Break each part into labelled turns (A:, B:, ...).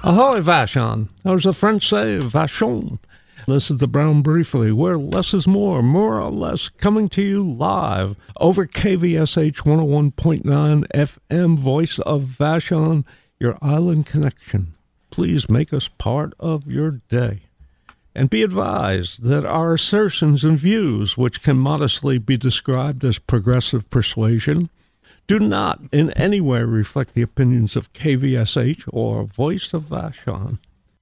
A: Ahoy, Vashon. As the French say, Vachon. This is the Brown Briefly, where less is more or less, coming to you live over KVSH 101.9 FM, voice of Vashon, your island connection. Please make us part of your day. And be advised that our assertions and views, which can modestly be described as progressive persuasion, do not in any way reflect the opinions of KVSH or Voice of Vashon.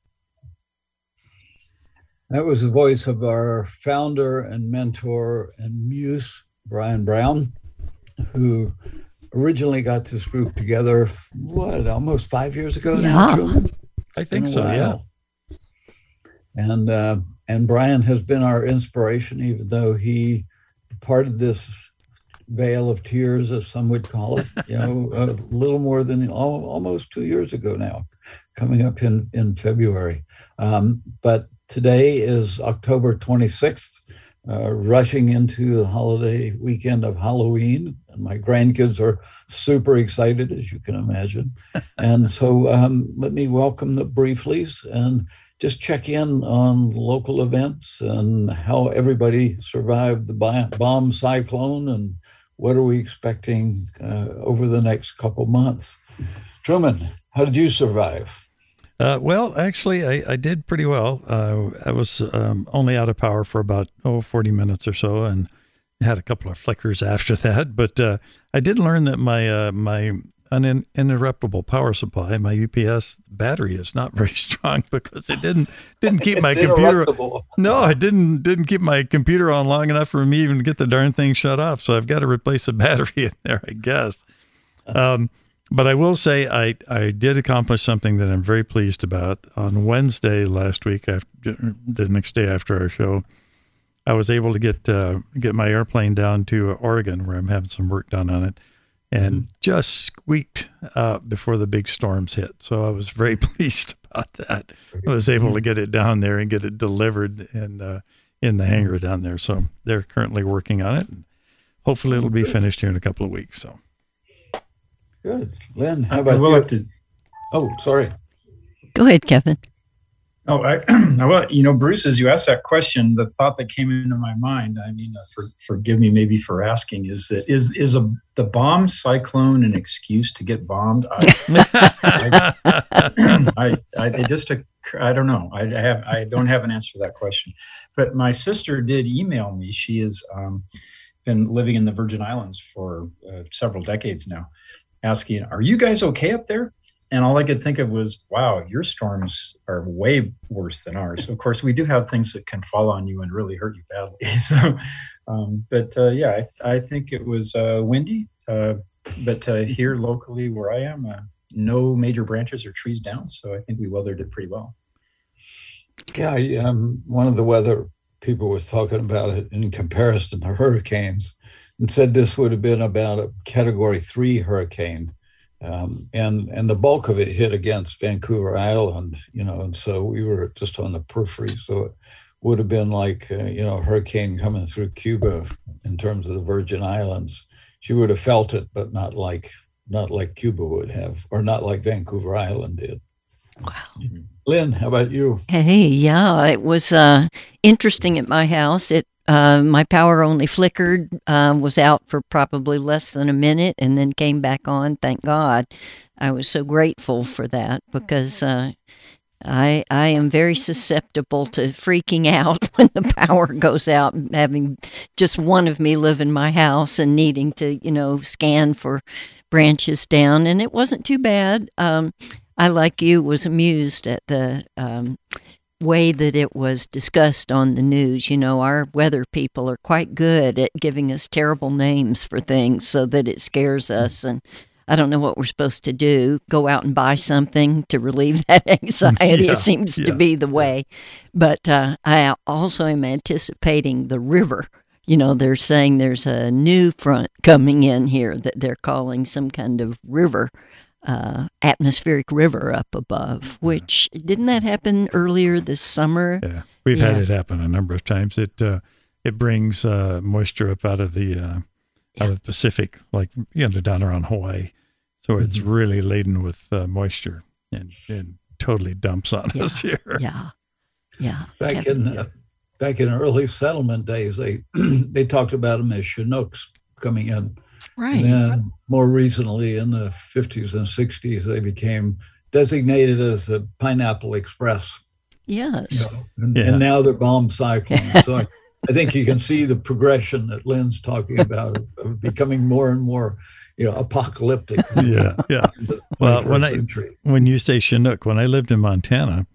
B: That was the voice of our founder and mentor and muse, Brian Brown, who originally got this group together, almost 5 years ago now, Truman?
C: I think so, yeah.
B: And Brian has been our inspiration, even though he parted this veil of tears, as some would call it, a little more than almost 2 years ago now, coming up in February. But today is October 26th, rushing into the holiday weekend of Halloween. And my grandkids are super excited, as you can imagine. And so let me welcome the Brieflies and just check in on local events and how everybody survived the bomb cyclone and what are we expecting over the next couple months. Truman, how did you survive?
C: Well, actually, I did pretty well. I was only out of power for about 40 minutes or so, and had a couple of flickers after that. But I did learn that my uninterruptible power supply, my UPS battery, is not very strong because it didn't keep my computer. No, it didn't keep my computer on long enough for me even to get the darn thing shut off. So I've got to replace the battery in there, I guess. But I will say I did accomplish something that I'm very pleased about. On Wednesday last week, the next day after our show, I was able to get my airplane down to Oregon, where I'm having some work done on it, and just squeaked out before the big storms hit. So I was very pleased about that. I was able to get it down there and get it delivered and in the hangar down there. So they're currently working on it, and hopefully it'll be finished here in a couple of weeks. So.
B: Good. Lynn, how about you? Oh, sorry.
D: Go ahead, Kevin.
E: Oh, well, Bruce, as you asked that question, the thought that came into my mind, forgive me maybe for asking, is the bomb cyclone an excuse to get bombed? I don't know. I don't have an answer to that question. But my sister did email me. She has been living in the Virgin Islands for several decades now, asking, "Are you guys okay up there?" And all I could think of was, wow, your storms are way worse than ours. Of course, we do have things that can fall on you and really hurt you badly. So, I think it was windy. But here locally where I am, no major branches or trees down. So I think we weathered it pretty well.
B: Yeah, one of the weather people was talking about it in comparison to hurricanes and said this would have been about a Category 3 hurricane. And the bulk of it hit against Vancouver Island, and so we were just on the periphery. So it would have been like, a hurricane coming through Cuba in terms of the Virgin Islands. She would have felt it, but not like Cuba would have, or not like Vancouver Island did.
D: Wow.
B: Lynn, how about you?
D: Hey, yeah, it was interesting at my house. My power only flickered, was out for probably less than a minute and then came back on. Thank God. I was so grateful for that because I am very susceptible to freaking out when the power goes out, having just one of me live in my house and needing to, scan for branches down. And it wasn't too bad. I, like you, was amused at the way that it was discussed on the news. Our weather people are quite good at giving us terrible names for things so that it scares us. And I don't know what we're supposed to do. Go out and buy something to relieve that anxiety. It seems to be the way. But I also am anticipating the river. They're saying there's a new front coming in here that they're calling some kind of river. Atmospheric river up above, which didn't that happen earlier this summer?
C: Yeah, we've had it happen a number of times. It brings moisture up out of the Pacific, like down around Hawaii. So it's really laden with moisture and totally dumps on us here.
D: Yeah. Yeah.
B: Back in early settlement days, they talked about them as Chinooks coming in.
D: Right.
B: And then more recently, in the 50s and 60s, they became designated as the Pineapple Express.
D: Yes.
B: And now they're bomb cyclones. So I think you can see the progression that Lynn's talking about of becoming more and more, apocalyptic.
C: Yeah. Well, when you say Chinook, when I lived in Montana,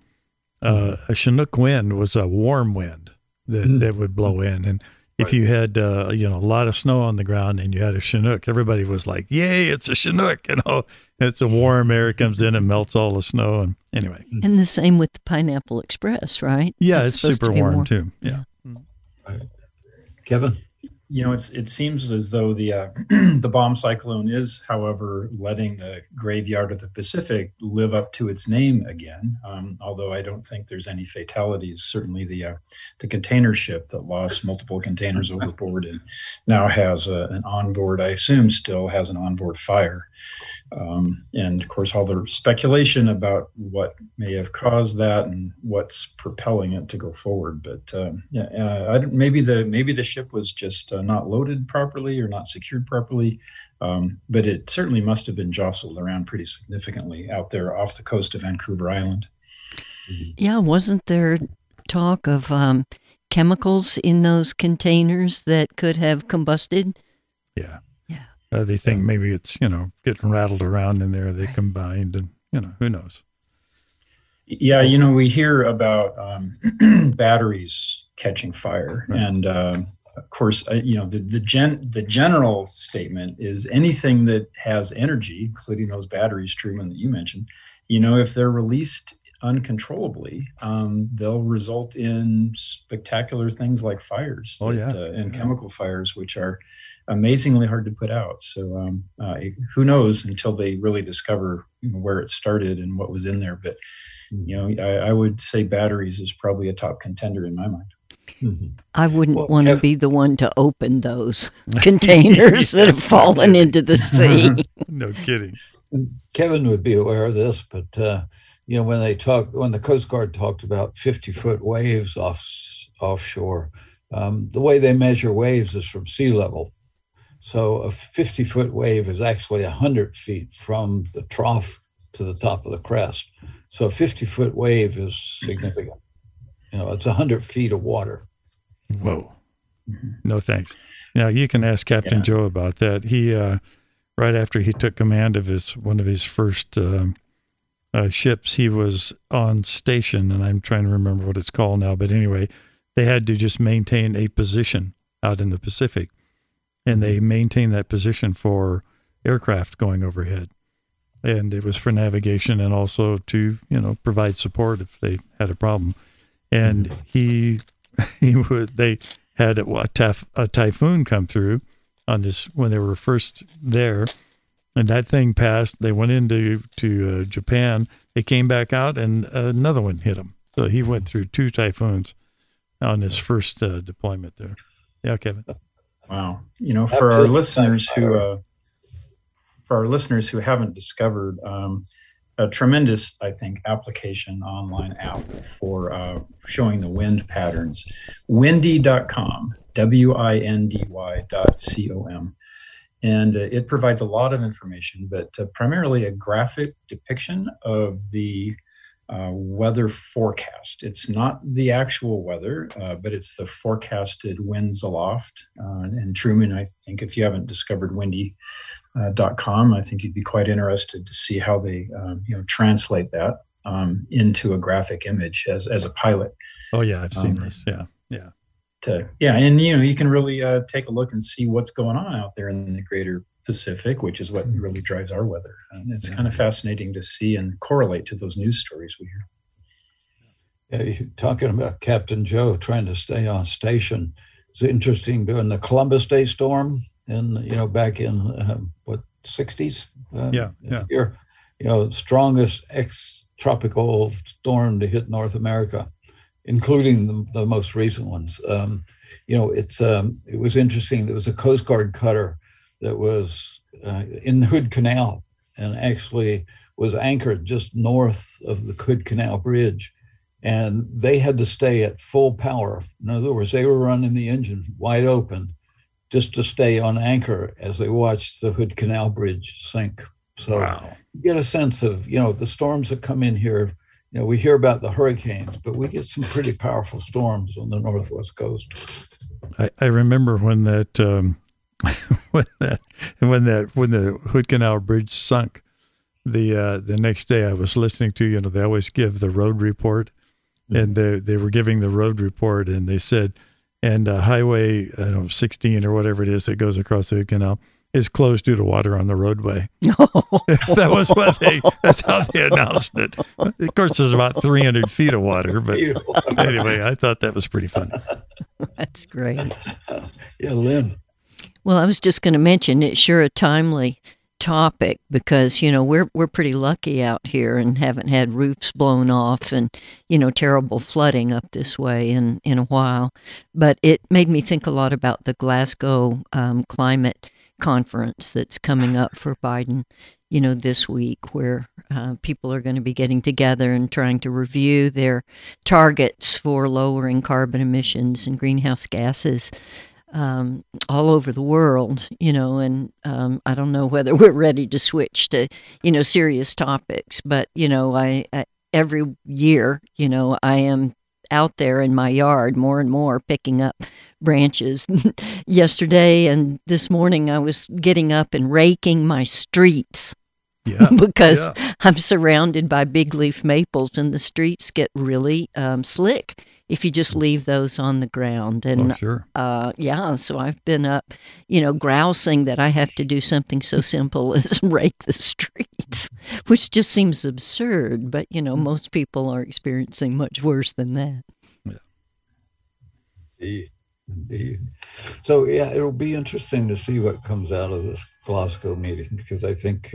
C: a Chinook wind was a warm wind that would blow in. And if you had, a lot of snow on the ground and you had a Chinook, everybody was like, yay, it's a Chinook. It's a warm air comes in and melts all the snow. And anyway.
D: And the same with the Pineapple Express, right?
C: Yeah, it's super warm too. Yeah.
B: Right. Kevin?
E: It seems as though the the bomb cyclone is, however, letting the graveyard of the Pacific live up to its name again. Although I don't think there's any fatalities. Certainly the container ship that lost multiple containers overboard and now has an onboard, I assume still has an onboard fire. And of course, all the speculation about what may have caused that and what's propelling it to go forward. But maybe the ship was just not loaded properly or not secured properly. But it certainly must have been jostled around pretty significantly out there off the coast of Vancouver Island.
D: Yeah, wasn't there talk of chemicals in those containers that could have combusted?
C: Yeah. They think maybe it's, getting rattled around in there. They combined and, who knows?
E: Yeah, we hear about batteries catching fire. Right. And, of course, the general statement is anything that has energy, including those batteries, Truman, that you mentioned, if they're released uncontrollably, they'll result in spectacular things like fires and chemical fires, which are amazingly hard to put out. So who knows until they really discover where it started and what was in there. But, I would say batteries is probably a top contender in my mind.
D: Mm-hmm. I wouldn't want to be the one to open those containers that have fallen into the sea.
C: No kidding.
B: Kevin would be aware of this, but when the Coast Guard talked about 50-foot waves offshore, the way they measure waves is from sea level. So a 50-foot wave is actually 100 feet from the trough to the top of the crest. So a 50-foot wave is significant. It's 100 feet of water.
C: Whoa. No thanks. Now, you can ask Captain Joe about that. He, right after he took command of one of his first ships, he was on station, and I'm trying to remember what it's called now. But anyway, they had to just maintain a position out in the Pacific. And they maintained that position for aircraft going overhead. And it was for navigation and also to, provide support if they had a problem. And they had a typhoon come through on this when they were first there. And that thing passed. They went into Japan. They came back out and another one hit them. So he went through 2 typhoons on his first deployment there. Yeah, Kevin.
E: Wow. For our listeners who haven't discovered a tremendous, I think, application, online app for showing the wind patterns, windy.com, windy.com. And it provides a lot of information, but primarily a graphic depiction of the weather forecast. It's not the actual weather, but it's the forecasted winds aloft. And Truman, I think if you haven't discovered windy.com, I think you'd be quite interested to see how they translate that into a graphic image as a pilot.
C: Oh yeah, I've seen this. Yeah.
E: And you can really take a look and see what's going on out there in the greater Pacific, which is what really drives our weather. And it's kind of fascinating to see and correlate to those news stories we hear.
B: Yeah, you're talking about Captain Joe trying to stay on station. It's interesting during the Columbus Day storm and, back in, 60s? Here, strongest ex-tropical storm to hit North America, including the most recent ones. It was interesting. There was a Coast Guard cutter that was in Hood Canal and actually was anchored just north of the Hood Canal Bridge, and they had to stay at full power. In other words, they were running the engine wide open just to stay on anchor as they watched the Hood Canal Bridge sink. So you get a sense of, the storms that come in here. We hear about the hurricanes, but we get some pretty powerful storms on the Northwest coast.
C: I remember when that when the Hood Canal Bridge sunk. The next day I was listening to, they always give the road report, and they were giving the road report, and they said, and Highway 16 or whatever it is that goes across the Hood Canal is closed due to water on the roadway. That's how they announced it. Of course, there's about 300 feet of water, but anyway, I thought that was pretty funny.
D: That's great.
B: Yeah, Lynn.
D: Well, I was just going to mention, it's sure a timely topic because, we're pretty lucky out here and haven't had roofs blown off and, terrible flooding up this way in a while. But it made me think a lot about the Glasgow climate conference that's coming up for Biden, this week, where people are going to be getting together and trying to review their targets for lowering carbon emissions and greenhouse gases all over the world, and I don't know whether we're ready to switch to, serious topics, but, I every year, I am out there in my yard more and more picking up branches. Yesterday and this morning I was getting up and raking my streets because I'm surrounded by big leaf maples and the streets get really slick if you just leave those on the ground. And
C: so
D: I've been up, grousing that I have to do something so simple as rake the streets, which just seems absurd. But, most people are experiencing much worse than that.
B: Indeed. So, it'll be interesting to see what comes out of this Glasgow meeting, because I think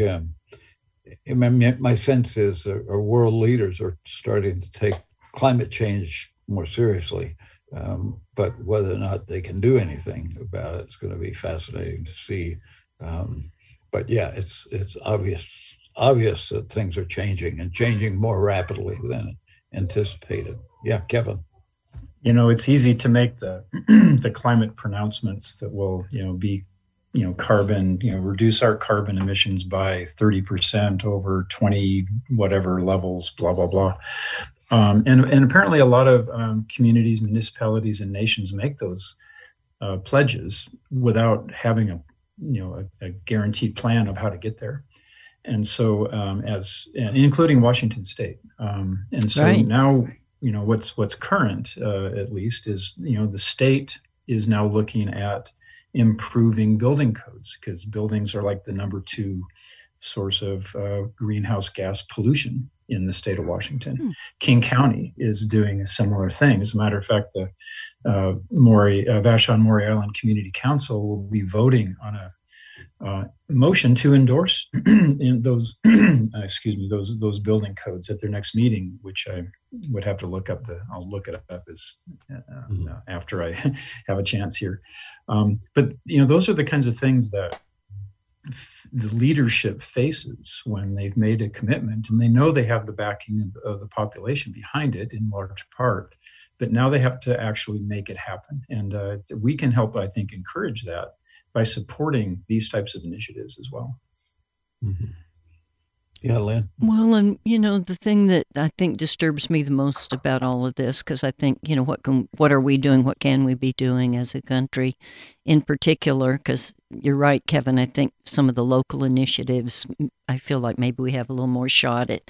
B: my sense is our world leaders are starting to take climate change more seriously, but whether or not they can do anything about it, it's going to be fascinating to see. But it's obvious that things are changing and changing more rapidly than anticipated. Yeah, Kevin.
E: It's easy to make the climate pronouncements that will, be, carbon, reduce our carbon emissions by 30% over 20 whatever levels, blah, blah, blah. And apparently a lot of communities, municipalities, and nations make those pledges without having a guaranteed plan of how to get there. And so including Washington State. And so now, what's current, at least, is, the state is now looking at improving building codes, because buildings are like the number 2 source of greenhouse gas pollution in the state of Washington. King County is doing a similar thing. As a matter of fact, the Vashon Maury Island Community Council will be voting on a motion to endorse in those those building codes at their next meeting, which I would have to look up. I'll look it up after I have a chance here. But those are the kinds of things that the leadership faces when they've made a commitment, and they know they have the backing of the population behind it in large part, but now they have to actually make it happen. And we can help, I think, encourage that by supporting these types of initiatives as well.
B: Mm-hmm. Yeah, Lynn.
D: Well, and the thing that I think disturbs me the most about all of this, because I think, what are we doing? What can we be doing as a country in particular? Because you're right, Kevin, I think some of the local initiatives, I feel like maybe we have a little more shot at,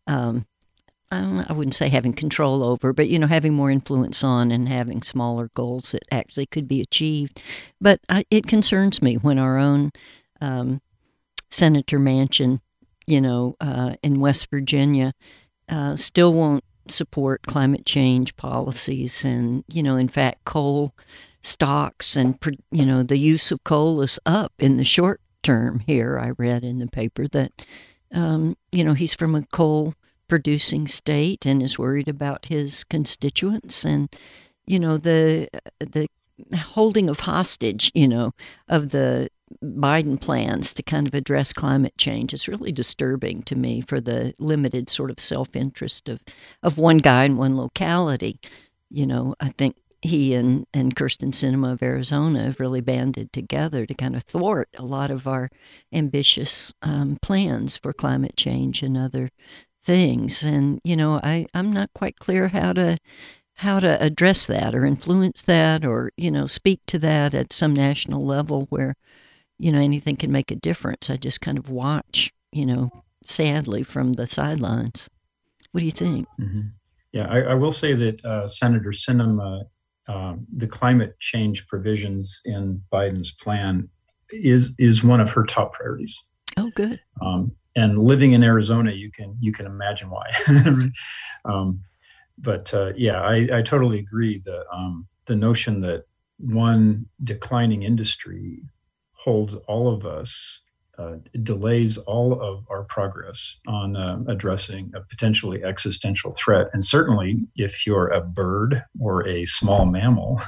D: I wouldn't say having control over, but, having more influence on and having smaller goals that actually could be achieved. But it concerns me when our own Senator Manchin, in West Virginia, still won't support climate change policies. And, in fact, coal stocks and, the use of coal is up in the short term here. I read in the paper that, he's from a coal producing state and is worried about his constituents and, the holding of hostage, of the Biden plans to kind of address climate change is really disturbing to me for the limited sort of self-interest of one guy in one locality. I think he and Kyrsten Sinema of Arizona have really banded together to kind of thwart a lot of our ambitious plans for climate change and other things. And, I'm not quite clear how to address that or influence that or, speak to that at some national level where, anything can make a difference. I just kind of watch, sadly from the sidelines. What do you think?
E: Mm-hmm. Yeah, I will say that Senator Sinema, the climate change provisions in Biden's plan is one of her top priorities.
D: Oh, good.
E: And living in Arizona, you can imagine why. But I totally agree. The notion that one declining industry holds all of us, delays all of our progress on addressing a potentially existential threat. And certainly if you're a bird or a small mammal,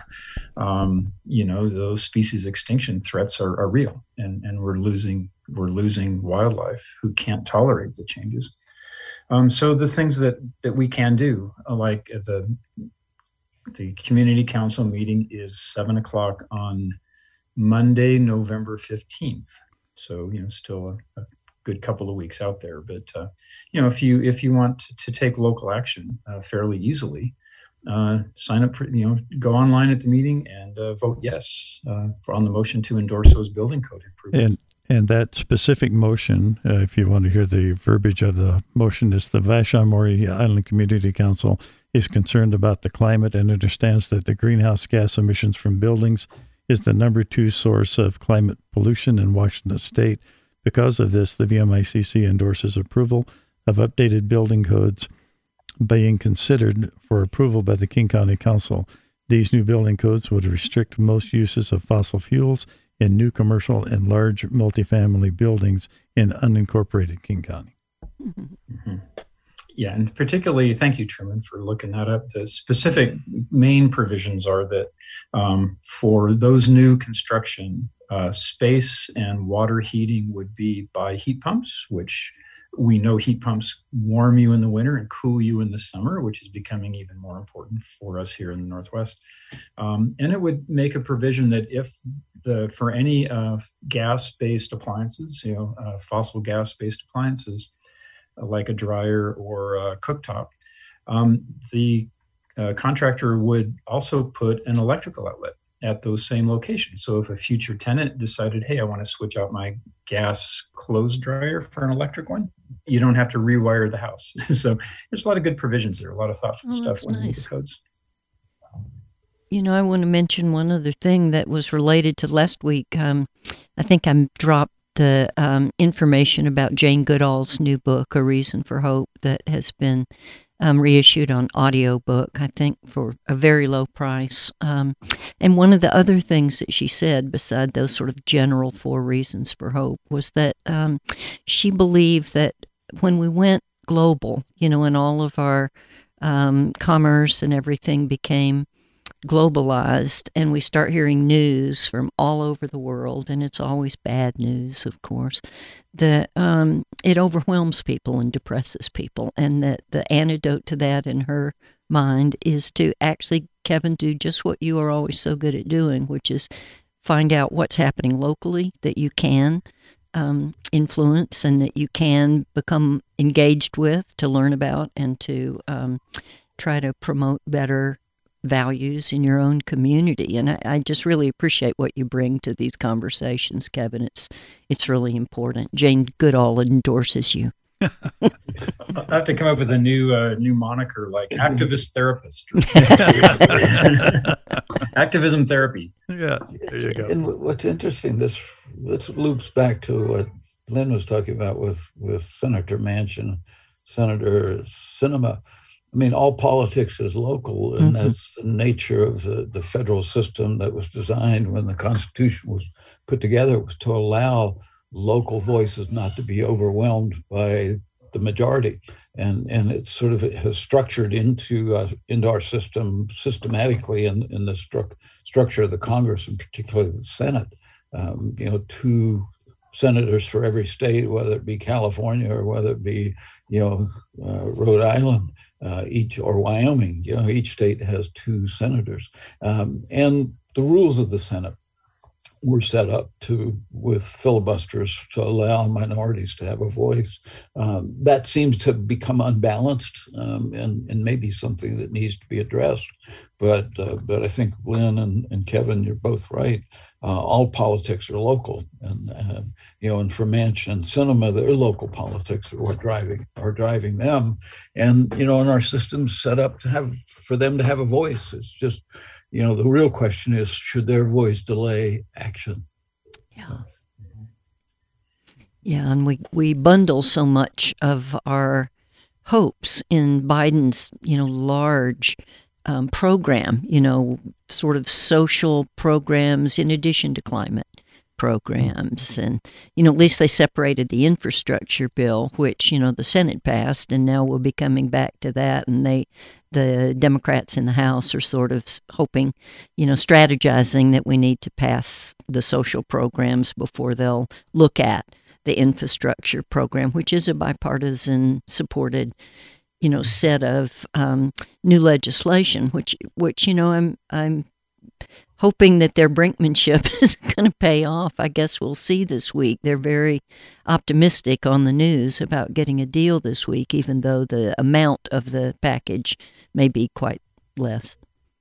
E: those species extinction threats are real. And we're losing wildlife who can't tolerate the changes. So the things that we can do, like the community council meeting is 7:00 on Monday, November 15th. So, still a good couple of weeks out there. But, if you want to take local action fairly easily, sign up for, go online at the meeting and vote yes on the motion to endorse those building code improvements.
C: And that specific motion, if you want to hear the verbiage of the motion, is the Vashon Maury Island Community Council is concerned about the climate and understands that the greenhouse gas emissions from buildings is the number 2 source of climate pollution in Washington State. Because of this, the VMICC endorses approval of updated building codes being considered for approval by the King County Council. These new building codes would restrict most uses of fossil fuels in new commercial and large multifamily buildings in unincorporated King County.
E: Mm-hmm. Yeah, and particularly, thank you, Truman, for looking that up. The specific main provisions are that for those new construction, space and water heating would be by heat pumps, which we know heat pumps warm you in the winter and cool you in the summer, which is becoming even more important for us here in the Northwest. And it would make a provision that if for any gas-based appliances, fossil gas-based appliances, like a dryer or a cooktop, the contractor would also put an electrical outlet at those same locations. So if a future tenant decided, hey, I want to switch out my gas clothes dryer for an electric one, you don't have to rewire the house. So there's a lot of good provisions there, a lot of thoughtful stuff when you read the codes.
D: I want to mention one other thing that was related to last week. I think I dropped the information about Jane Goodall's new book, A Reason for Hope, that has been reissued on audiobook, I think, for a very low price. And one of the other things that she said, beside those sort of general 4 reasons for hope, was that she believed that when we went global, and all of our commerce and everything became globalized, and we start hearing news from all over the world, and it's always bad news, of course, that it overwhelms people and depresses people, and that the antidote to that in her mind is to actually, Kevin, do just what you are always so good at doing, which is find out what's happening locally that you can influence and that you can become engaged with, to learn about, and to try to promote better values in your own community. And I just really appreciate what you bring to these conversations, Kevin. It's really important. Jane Goodall endorses you.
E: I have to come up with a new moniker, like activist therapist. Activism therapy.
C: Yeah, there you go.
B: And what's interesting, this loops back to what Lynn was talking about with Senator Manchin, Senator Sinema. I mean, all politics is local, and that's the nature of the federal system that was designed when the Constitution was put together, was to allow local voices not to be overwhelmed by the majority. And it sort of has structured into our system systematically in the structure of the Congress, and particularly the Senate, two senators for every state, whether it be California or whether it be, Rhode Island, each or Wyoming. Each state has two senators, and the rules of the Senate were set up with filibusters to allow minorities to have a voice. That seems to have become unbalanced, and maybe something that needs to be addressed. But I think Lynn and Kevin, you're both right. All politics are local, and for Manchin and Sinema, their local politics are driving them, and our system's set up for them to have a voice. It's just, the real question is, should their voice delay action?
D: Yeah. Yeah, and we bundle so much of our hopes in Biden's, large program, sort of social programs in addition to climate programs. And, at least they separated the infrastructure bill, which, the Senate passed, and now we'll be coming back to that. And the Democrats in the House are sort of hoping, strategizing that we need to pass the social programs before they'll look at the infrastructure program, which is a bipartisan supported set of new legislation, which I'm hoping that their brinkmanship is going to pay off. I guess we'll see this week. They're very optimistic on the news about getting a deal this week, even though the amount of the package may be quite less.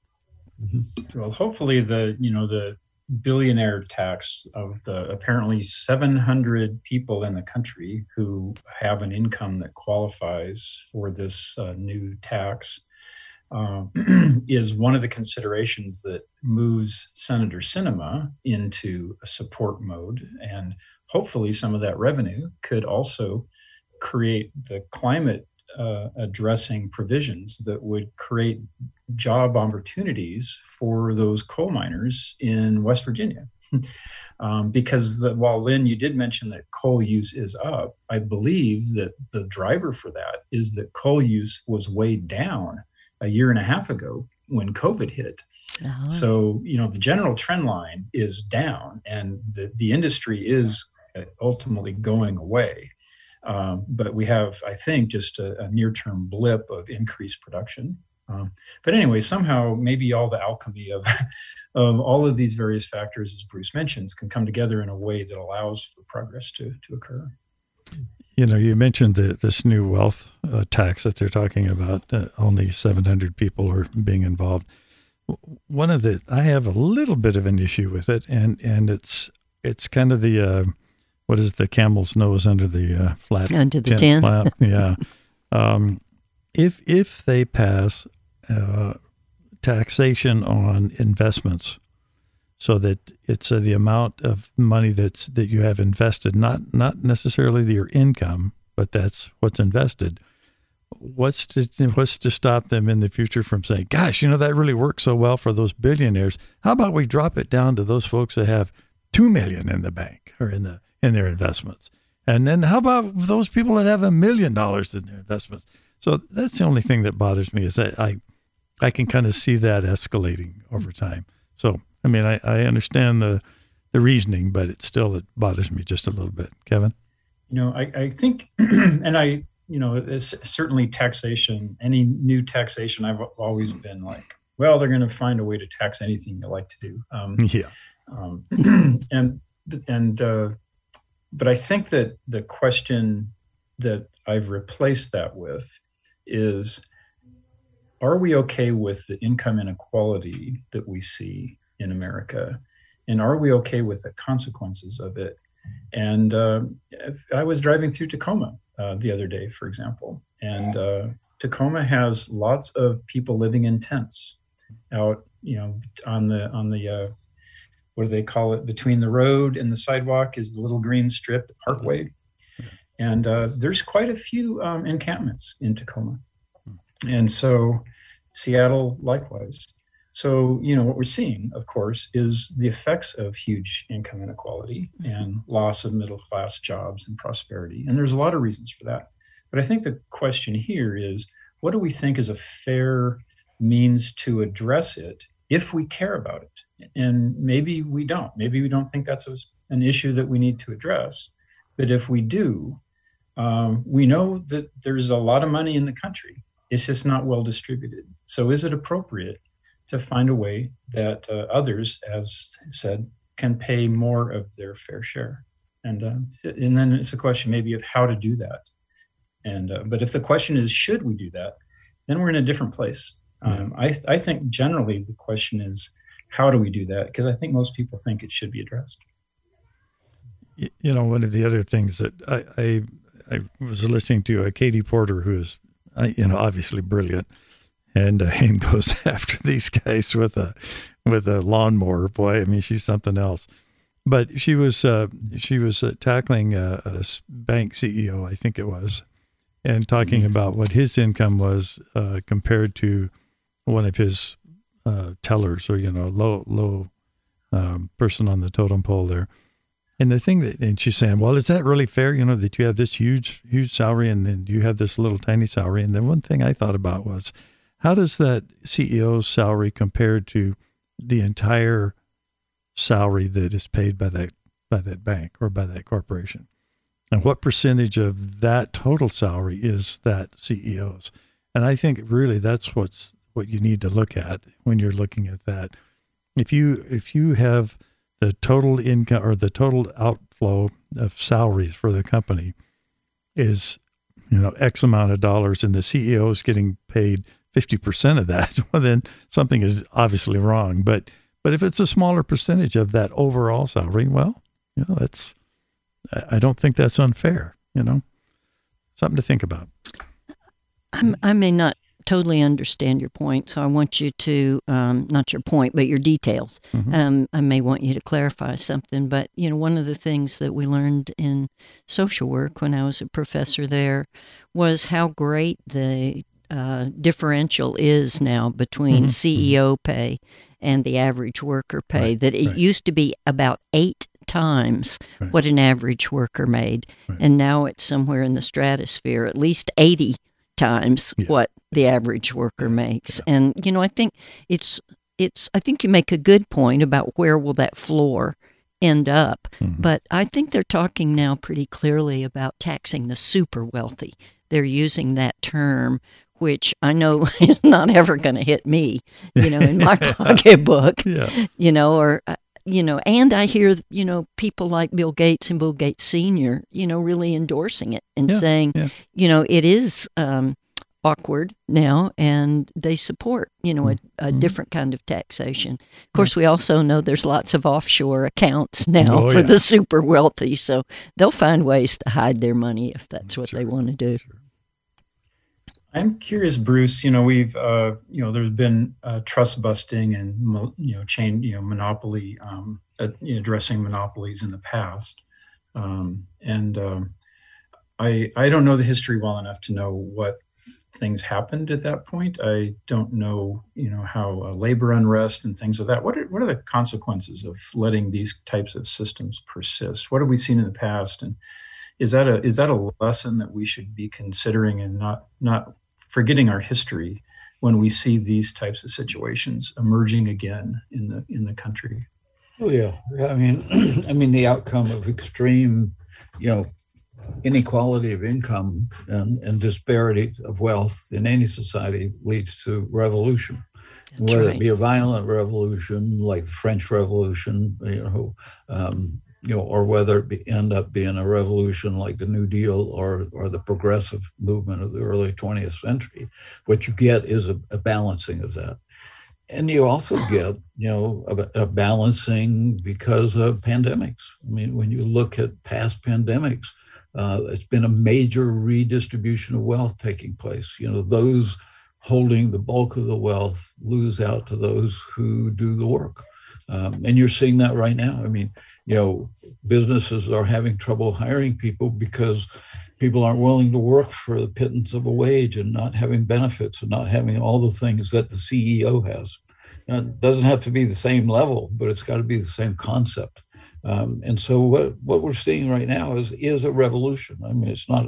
E: Well, hopefully the billionaire tax of the apparently 700 people in the country who have an income that qualifies for this new tax is one of the considerations that moves Senator Sinema into a support mode. And hopefully some of that revenue could also create the climate addressing provisions that would create job opportunities for those coal miners in West Virginia. Because while Lynn, you did mention that coal use is up, I believe that the driver for that is that coal use was way down a year and a half ago when COVID hit. Uh-huh. So, the general trend line is down, and the industry is ultimately going away. But we have, I think, just a near-term blip of increased production. But anyway, somehow maybe all the alchemy of all of these various factors, as Bruce mentions, can come together in a way that allows for progress to occur.
C: You mentioned this new wealth tax that they're talking about. Only 700 people are being involved. I have a little bit of an issue with it, and it's kind of the what is the camel's nose under the flat?
D: Under the tin.
C: Flap? Yeah. If they pass taxation on investments, so that it's the amount of money that you have invested, not necessarily your income, but that's what's invested. What's to stop them in the future from saying, "Gosh, that really worked so well for those billionaires. How about we drop it down to those folks that have $2 million in the bank or in their investments, and then how about those people that have $1 million in their investments?" So that's the only thing that bothers me, is that I can kind of see that escalating over time. So. I mean, I understand the reasoning, but it bothers me just a little bit. Kevin?
E: I think, and it's certainly taxation, any new taxation, I've always been like, well, they're going to find a way to tax anything they like to do. But I think that the question that I've replaced that with is, are we okay with the income inequality that we see in America, and are we okay with the consequences of it? And I was driving through Tacoma the other day, for example, and Tacoma has lots of people living in tents out, on the what do they call it? Between the road and the sidewalk is the little green strip, the parkway, and there's quite a few encampments in Tacoma, and so Seattle likewise. So, what we're seeing, of course, is the effects of huge income inequality and loss of middle-class jobs and prosperity. And there's a lot of reasons for that. But I think the question here is, what do we think is a fair means to address it if we care about it. And maybe we don't. Maybe we don't think that's an issue that we need to address. But if we do, we know that there's a lot of money in the country. It's just not well distributed. So is it appropriate to find a way that others, as said, can pay more of their fair share? And then it's a question maybe of how to do that. And but if the question is, should we do that, then we're in a different place. I think generally the question is, how do we do that? Because I think most people think it should be addressed.
C: You know, one of the other things that I was listening to Katie Porter, who is, obviously brilliant, and goes after these guys with a lawnmower. Boy, I mean, she's something else. But she was tackling a bank CEO, I think it was, and talking about what his income was compared to one of his tellers, or low person on the totem pole there. And the thing and she's saying, well, is that really fair? That you have this huge salary and then you have this little tiny salary. And then one thing I thought about was, how does that CEO's salary compare to the entire salary that is paid by that bank or by that corporation? And what percentage of that total salary is that CEO's? And I think really that's what you need to look at when you're looking at that. If you have the total income or the total outflow of salaries for the company is, X amount of dollars, and the CEO is getting paid 50% of that, well, then something is obviously wrong. But if it's a smaller percentage of that overall salary, well, I don't think that's unfair. Something to think about.
D: I may not totally understand your point, so I want you to, not your point, but your details. Mm-hmm. I may want you to clarify something, but, one of the things that we learned in social work when I was a professor there was how great the differential is now between CEO pay and the average worker pay, right, that it used to be about 8 times what an average worker made, and now it's somewhere in the stratosphere, at least 80 times what the average worker makes. And I think I think you make a good point about where will that floor end up, but I think they're talking now pretty clearly about taxing the super wealthy. They're using that term, which I know is not ever going to hit me, in my pocketbook, and I hear, people like Bill Gates and Bill Gates Sr., really endorsing it and saying, it is awkward now, and they support, a different kind of taxation. Of course, we also know there's lots of offshore accounts now for the super wealthy, so they'll find ways to hide their money if that's what they want to do. Sure.
E: I'm curious, Bruce. We've there's been trust busting and monopoly, addressing monopolies in the past, and I don't know the history well enough to know what things happened at that point. I don't know, how labor unrest and things of that. What are the consequences of letting these types of systems persist? What have we seen in the past, and is that a lesson that we should be considering and not forgetting our history when we see these types of situations emerging again in the country?
B: Oh yeah, I mean the outcome of extreme, inequality of income and disparity of wealth in any society leads to revolution. That's whether it be a violent revolution like the French Revolution, or whether it end up being a revolution like the New Deal or the progressive movement of the early 20th century, what you get is a balancing of that. And you also get, a balancing because of pandemics. I mean, when you look at past pandemics, it's been a major redistribution of wealth taking place. Those holding the bulk of the wealth lose out to those who do the work. And you're seeing that right now. I mean, businesses are having trouble hiring people because people aren't willing to work for the pittance of a wage and not having benefits and not having all the things that the CEO has. It doesn't have to be the same level, but it's got to be the same concept. And so what we're seeing right now is a revolution. I mean, it's not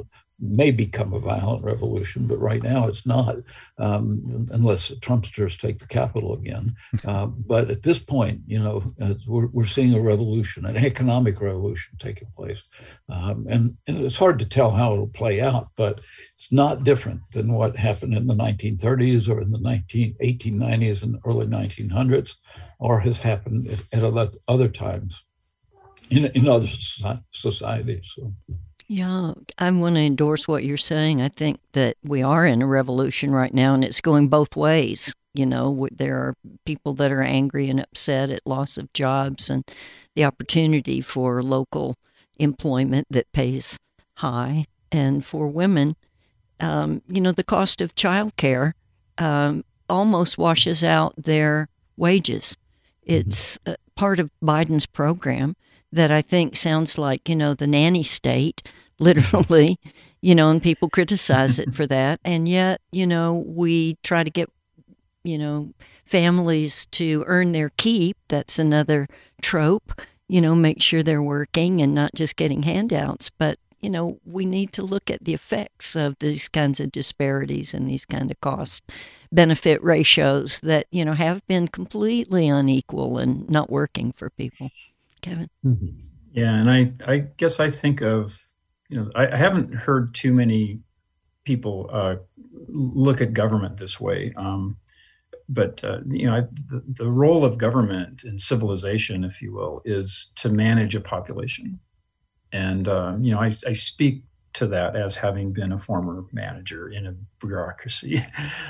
B: may become a violent revolution, but right now it's not, unless the Trumpsters take the Capitol again. But at this point, we're seeing a revolution, an economic revolution taking place. And it's hard to tell how it'll play out, but it's not different than what happened in the 1930s or in the 1890s and early 1900s, or has happened at other times in other societies. So.
D: Yeah, I want to endorse what you're saying. I think that we are in a revolution right now, and it's going both ways. There are people that are angry and upset at loss of jobs and the opportunity for local employment that pays high. And for women, the cost of childcare almost washes out their wages. It's part of Biden's program that I think sounds like, the nanny state, literally, and people criticize it for that. And yet, we try to get, families to earn their keep. That's another trope, make sure they're working and not just getting handouts. But, we need to look at the effects of these kinds of disparities and these kind of cost-benefit ratios that, have been completely unequal and not working for people. Kevin?
E: Mm-hmm. Yeah, and I guess I think of, I haven't heard too many people look at government this way. But the role of government in civilization, if you will, is to manage a population. And, I speak to that as having been a former manager in a bureaucracy.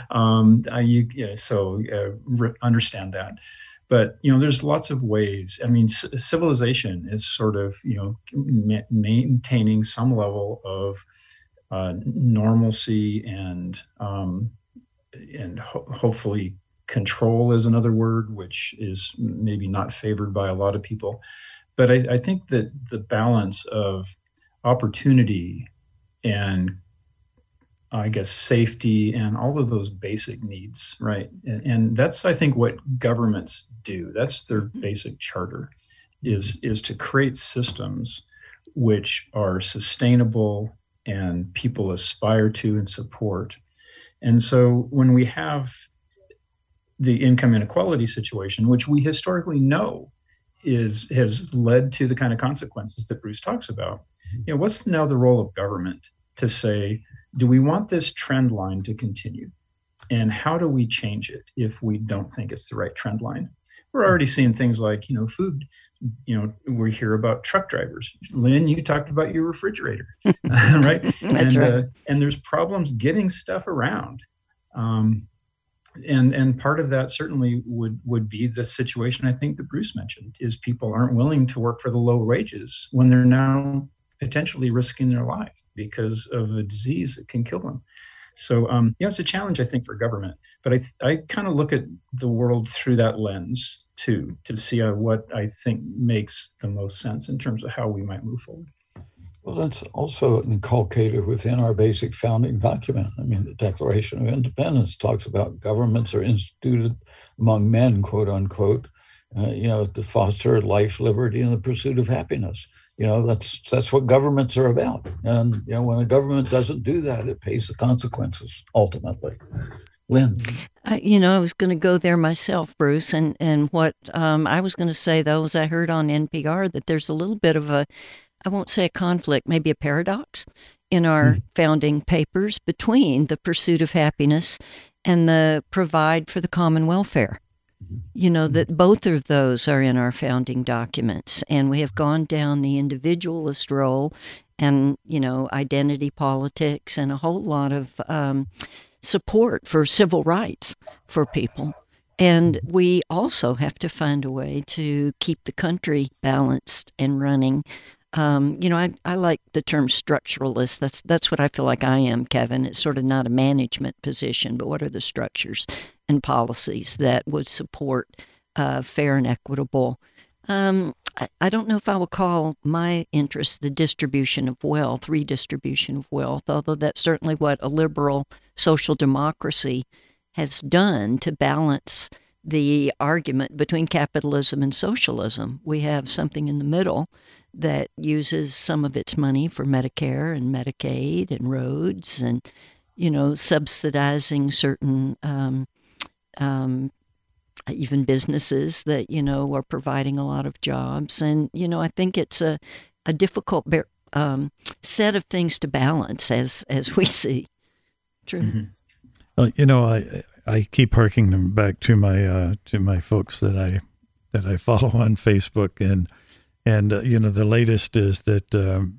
E: Understand that. But, there's lots of ways. I mean, civilization is sort of, maintaining some level of normalcy and hopefully control is another word, which is maybe not favored by a lot of people. But I think that the balance of opportunity and I guess safety and all of those basic needs, right? And that's, I think, what governments do. That's their basic charter, is to create systems which are sustainable and people aspire to and support. And so when we have the income inequality situation, which we historically know has led to the kind of consequences that Bruce talks about, what's now the role of government to say, do we want this trend line to continue? And how do we change it if we don't think it's the right trend line? We're already seeing things like, food, we hear about truck drivers. Lynn, you talked about your refrigerator, right?
D: That's right.
E: And there's problems getting stuff around. And part of that certainly would be the situation I think that Bruce mentioned, is people aren't willing to work for the low wages when they're now potentially risking their life because of a disease that can kill them. So, it's a challenge, I think, for government. But I kind of look at the world through that lens, too, to see what I think makes the most sense in terms of how we might move forward.
B: Well, that's also inculcated within our basic founding document. I mean, the Declaration of Independence talks about governments are instituted among men, quote unquote, to foster life, liberty, and the pursuit of happiness. That's what governments are about. And, when a government doesn't do that, it pays the consequences ultimately. Lynn?
D: I was going to go there myself, Bruce. And what I was going to say, though, is I heard on NPR that there's a little bit of I won't say a conflict, maybe a paradox in our founding papers between the pursuit of happiness and the provide for the common welfare. That both of those are in our founding documents, and we have gone down the individualist role and, identity politics and a whole lot of support for civil rights for people. And we also have to find a way to keep the country balanced and running. I like the term structuralist. That's what I feel like I am, Kevin. It's sort of not a management position, but what are the structures and policies that would support fair and equitable? I don't know if I would call my interest the distribution of wealth, redistribution of wealth, although that's certainly what a liberal social democracy has done to balance the argument between capitalism and socialism. We have something in the middle that uses some of its money for Medicare and Medicaid and roads and, subsidizing certain even businesses that, are providing a lot of jobs. And, I think it's a difficult set of things to balance as we see. True.
E: Mm-hmm.
C: I keep harking them back to my folks that I follow on Facebook, and the latest is that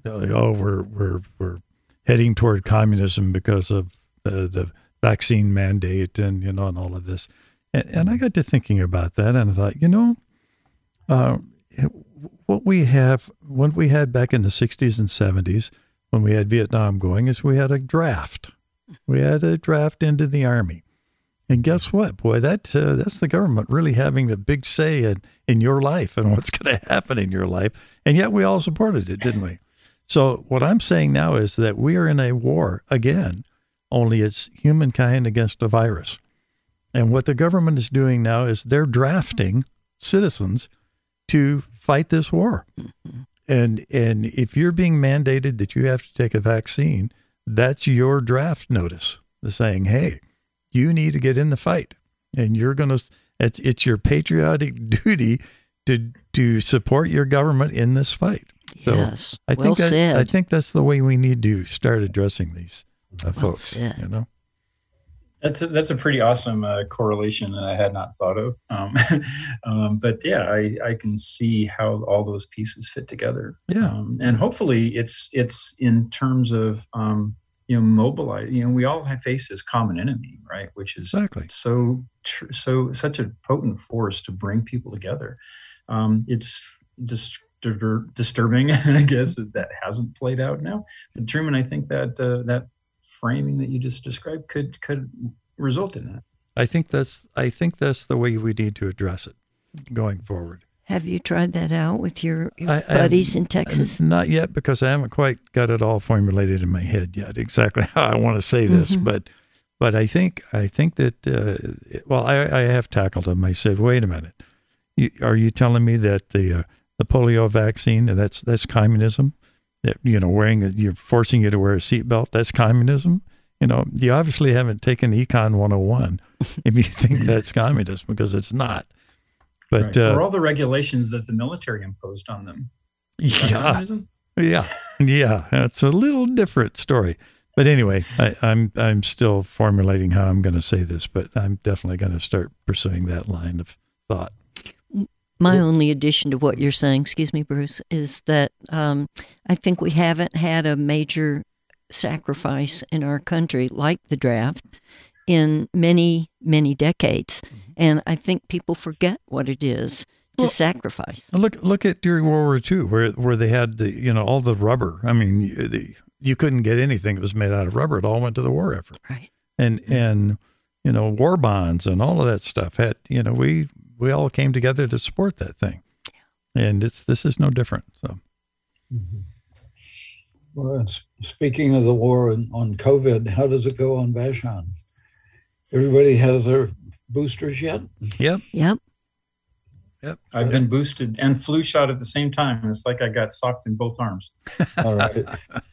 C: we're heading toward communism because of the vaccine mandate and all of this, and I got to thinking about that, and I thought, what we had back in the 60s and 70s when we had Vietnam going is we had a draft. We had a draft into the Army. And guess what, boy, that's the government really having a big say in your life and what's going to happen in your life. And yet we all supported it, didn't we? So what I'm saying now is that we are in a war again, only it's humankind against a virus. And what the government is doing now is they're drafting citizens to fight this war. And if you're being mandated that you have to take a vaccine, that's your draft notice, saying, hey, you need to get in the fight, and it's your patriotic duty to support your government in this fight. So
D: yes,
C: I
D: said.
C: think that's the way we need to start addressing these folks.
D: Said.
E: That's a pretty awesome correlation that I had not thought of. But yeah, I can see how all those pieces fit together.
C: Yeah,
E: and hopefully it's in terms of mobilize. We all have faced this common enemy, right? Which is
C: exactly
E: such a potent force to bring people together. It's disturbing, I guess, that hasn't played out now. But Truman, I think that that framing that you just described could result in that.
C: I think that's the way we need to address it going forward.
D: Have you tried that out with your buddies in Texas?
C: Not yet, because I haven't quite got it all formulated in my head yet, exactly how I want to say this.
D: Mm-hmm.
C: But I think that, I have tackled them. I said, wait a minute. Are you telling me that the polio vaccine, that's communism? That, you're forcing you to wear a seatbelt, that's communism? You obviously haven't taken Econ 101 if you think that's communism, because it's not. But
E: right. Or all the regulations that the military imposed on them.
C: Yeah, it's a little different story. But anyway, I'm still formulating how I'm going to say this, but I'm definitely going to start pursuing that line of thought.
D: My only addition to what you're saying, excuse me, Bruce, is that I think we haven't had a major sacrifice in our country like the draft in many, many decades. And I think people forget what it is to sacrifice.
C: Look at during World War II, where they had all the rubber. I mean, you couldn't get anything that was made out of rubber. It all went to the war effort.
D: Right.
C: And war bonds and all of that stuff had, we all came together to support that thing. And this is no different. So.
B: Mm-hmm. Well, speaking of the war on COVID, how does it go on Vashon? Everybody has their boosters yet?
D: Yep.
E: I've been boosted and flu shot at the same time. It's like I got socked in both arms.
B: All right.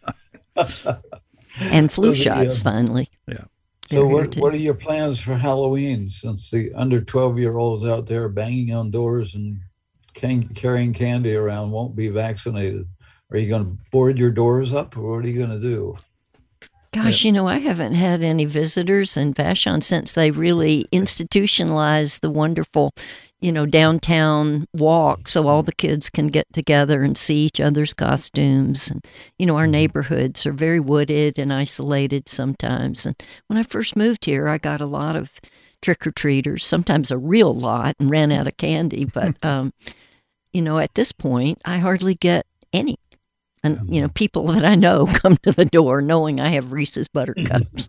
D: And flu shots, finally.
C: Yeah.
B: So what are your plans for Halloween, since the under 12-year-olds out there banging on doors and carrying candy around won't be vaccinated? Are you going to board your doors up, or what are you going to do?
D: Gosh, I haven't had any visitors in Vashon since they really institutionalized the wonderful, downtown walk, so all the kids can get together and see each other's costumes. And, our neighborhoods are very wooded and isolated sometimes. And when I first moved here, I got a lot of trick-or-treaters, sometimes a real lot, and ran out of candy. But, at this point, I hardly get any. And, people that I know come to the door knowing I have Reese's Buttercups.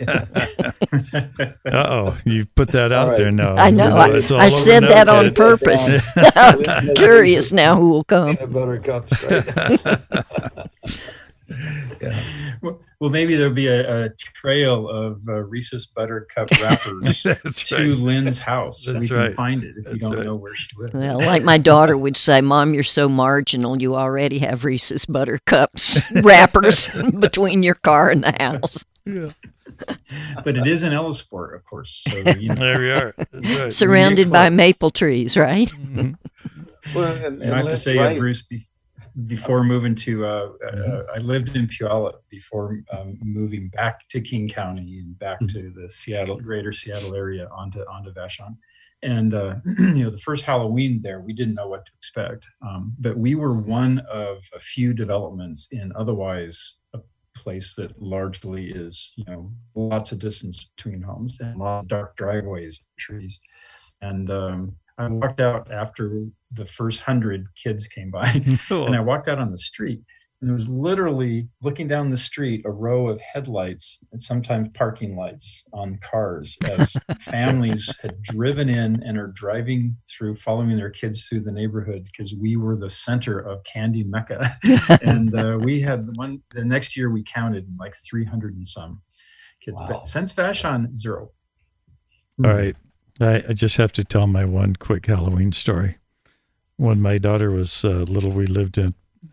C: Uh-oh, you've put that out there now.
D: I know. I said that on purpose. I'm curious now who will come.
B: Buttercups, right? Yeah.
E: Well, maybe there'll be a trail of Reese's Buttercup wrappers to Lynn's house.
C: That's
E: we can
C: right.
E: find it if
C: That's
E: you don't
C: right.
E: know where she lives.
D: Well, like my daughter would say, Mom, you're so marginal. You already have Reese's Buttercups wrappers between your car and the house.
C: Yeah.
E: But it is in Ellisport, of course. So,
C: There we are. That's right.
D: Surrounded by
E: close.
D: maple trees, right?
C: Mhm.
B: Well,
E: And I have to say, Bruce, before moving to, I lived in Puyallup before moving back to King County and back to the greater Seattle area onto Vashon. And, the first Halloween there, we didn't know what to expect. But we were one of a few developments in otherwise a place that largely is, lots of distance between homes and a lot of dark driveways and trees. And I walked out after the first 100 kids came by, and I walked out on the street, and it was literally looking down the street, a row of headlights and sometimes parking lights on cars as families had driven in and are driving through, following their kids through the neighborhood because we were the center of Candy Mecca. And we had the next year we counted like 300 and some kids.
B: Wow.
E: But since Vashon, 0.
C: All right. I just have to tell my one quick Halloween story. When my daughter was little, we lived in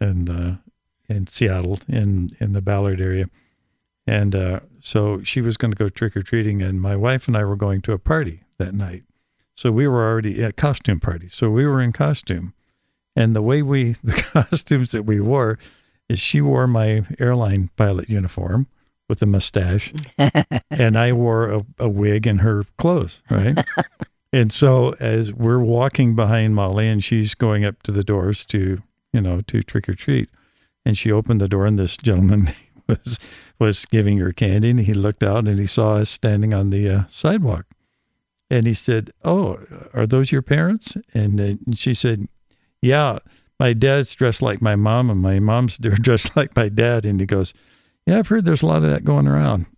C: Seattle, in the Ballard area. And so she was going to go trick-or-treating, and my wife and I were going to a party that night. So we were already at a costume party. So we were in costume. And the costumes that we wore is she wore my airline pilot uniform with a mustache, and I wore a wig and her clothes, right? And so as we're walking behind Molly, and she's going up to the doors to trick or treat, and she opened the door, and this gentleman was giving her candy, and he looked out and he saw us standing on the sidewalk, and he said, "Oh, are those your parents?" And she said, "Yeah, my dad's dressed like my mom, and my mom's dressed like my dad." And he goes, "Yeah, I've heard there's a lot of that going around."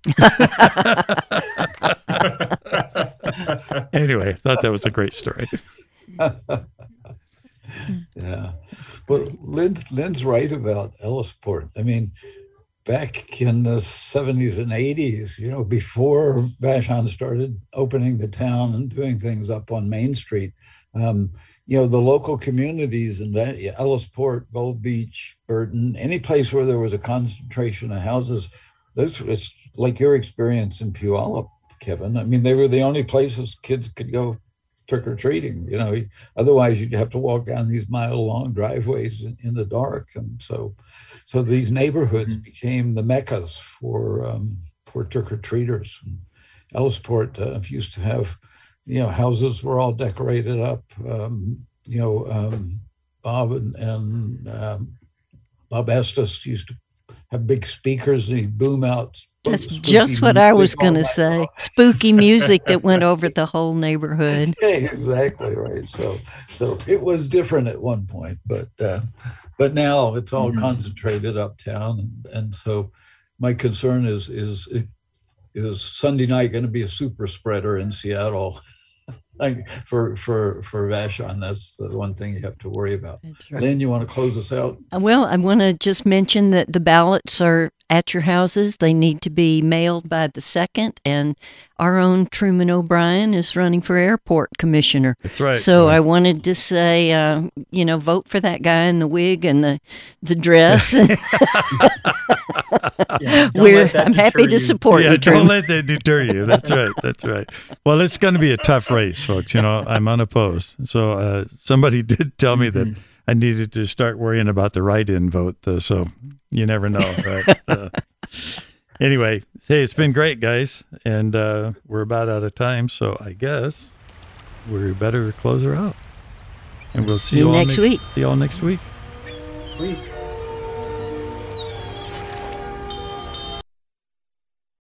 C: Anyway, I thought that was a great story.
B: Yeah. But Lynn's right about Ellisport. I mean, back in the 70s and 80s, before Vashon started opening the town and doing things up on Main Street, the local communities in that, Ellisport, Gold Beach, Burton, any place where there was a concentration of houses, it's like your experience in Puyallup, Kevin. I mean, they were the only places kids could go trick-or-treating. Otherwise you'd have to walk down these mile-long driveways in the dark. And so these neighborhoods became the meccas for trick-or-treaters. And Ellisport used to have, houses were all decorated up. Bob and Bob Estes used to have big speakers, and he'd boom out.
D: That's just what I was going to say. Spooky music that went over the whole neighborhood.
B: Yeah, exactly right. So it was different at one point, but now it's all concentrated uptown, and so my concern is Sunday night going to be a super spreader in Seattle? For Vashon, that's the one thing you have to worry about. Right. Lynn, you want to close us out?
D: Well, I want to just mention that the ballots are at your houses. They need to be mailed by the 2nd, and our own Truman O'Brien is running for airport commissioner.
C: That's right.
D: So I wanted to say, vote for that guy in the wig and the dress. I'm happy to support you, Truman.
C: Don't let that deter you. That's right. That's right. Well, it's going to be a tough race, folks. I'm unopposed. So somebody did tell me that I needed to start worrying about the write-in vote, though, so you never know. Right? Anyway, hey, it's been great, guys, and we're about out of time, so I guess we better close her out. And we'll see you all
D: next week.
C: See you all next week.